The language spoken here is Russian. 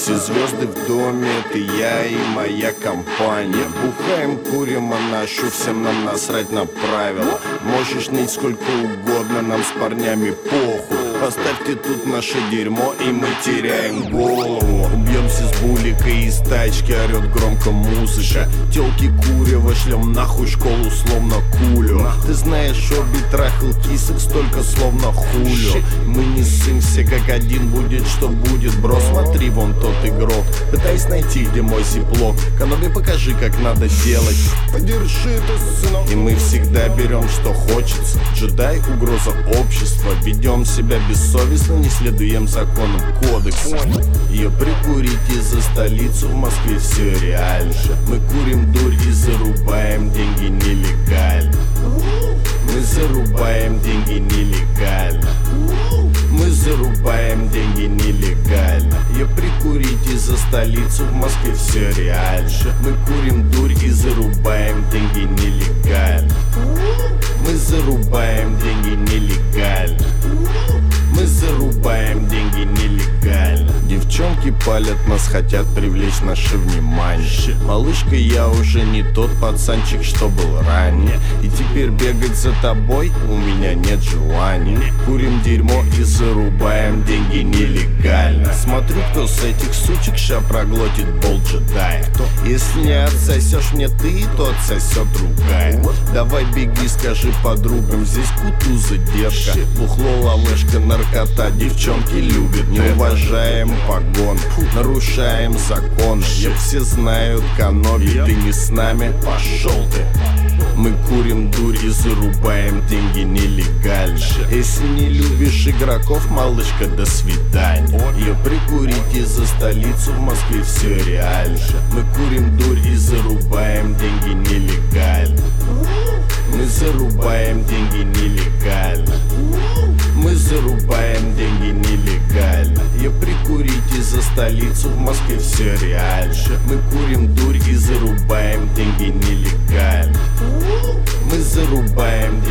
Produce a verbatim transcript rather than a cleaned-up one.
Все звезды в доме, это я и моя компания. Бухаем, курим, а нашу, всем нам насрать на правила. Можешь ныть сколько угодно, нам с парнями похуй. Поставьте тут наше дерьмо, и мы теряем голову. Убьемся с буликой из тачки, орёт громко музыка. Тёлки курево, шлем нахуй школу словно кулю. Ты знаешь, обе трахал кисок столько словно хулю. Мы не ссымся, как один будет, что будет, бро. Смотри, вон тот игрок, пытаясь найти, где мой зиплок. Канобе, покажи, как надо делать. Подержи это, сынок. И мы всегда берем, что хочется. Джедай, угроза общества. Ведем себя бессовестно, не следуем законам кодекса. Ее прикурите за столицу, в Москве все реально. Мы курим дурь и зарубаем деньги нелегально. Мы зарубаем деньги нелегально. Мы зарубаем деньги нелегально. Ее прикурите за столицу, в Москве все реально. Мы курим дурь и зарубаем деньги нелегально. Мы зарубаем деньги нелегально. Мы зарубаем деньги нелегально. Девчонки палят нас, хотят привлечь наше внимание. Малышка, я уже не тот пацанчик, что был ранее. И теперь бегать за тобой у меня нет желания. Курим дерьмо и зарубаем деньги нелегально. Смотрю, кто с этих сучек ща проглотит бол джедая. Если не отсосешь мне ты, то отсосет другая. Давай беги, скажи подругам, здесь кутуза, девка. Бухло, лавешка, наркота, девчонки любят. Не уважаем погон, нарушаем закон. Я все знают Каноби, ты не с нами, пошел ты. Мы курим дурь и зарубаем деньги нелегально. Если не любишь игроков, малышка, до свидания. Ее прикурите за столицу, в Москве все реально. Мы курим дурь и зарубаем деньги нелегально. Мы зарубаем деньги нелегально. Мы зарубаем деньги нелегально. Ее прикурите за столицу, в Москве все реально. Мы курим дурь и зарубаем деньги нелегально. Мы зарубаем